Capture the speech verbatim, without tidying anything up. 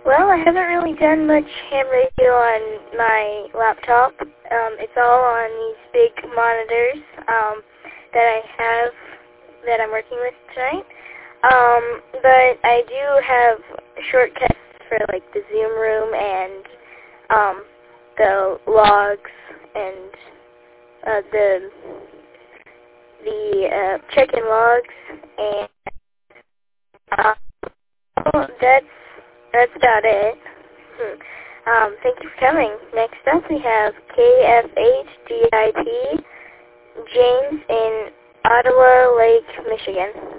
Well, I haven't really done much ham radio on my laptop. Um, it's all on these big monitors um, that I have that I'm working with tonight. Um, but I do have shortcuts for like the Zoom room and um, the logs and uh, the the uh, check-in logs, and uh, that's that's about it. Hmm. Um, thank you for coming. Next up, we have K F H D I P James in Ottawa Lake, Michigan.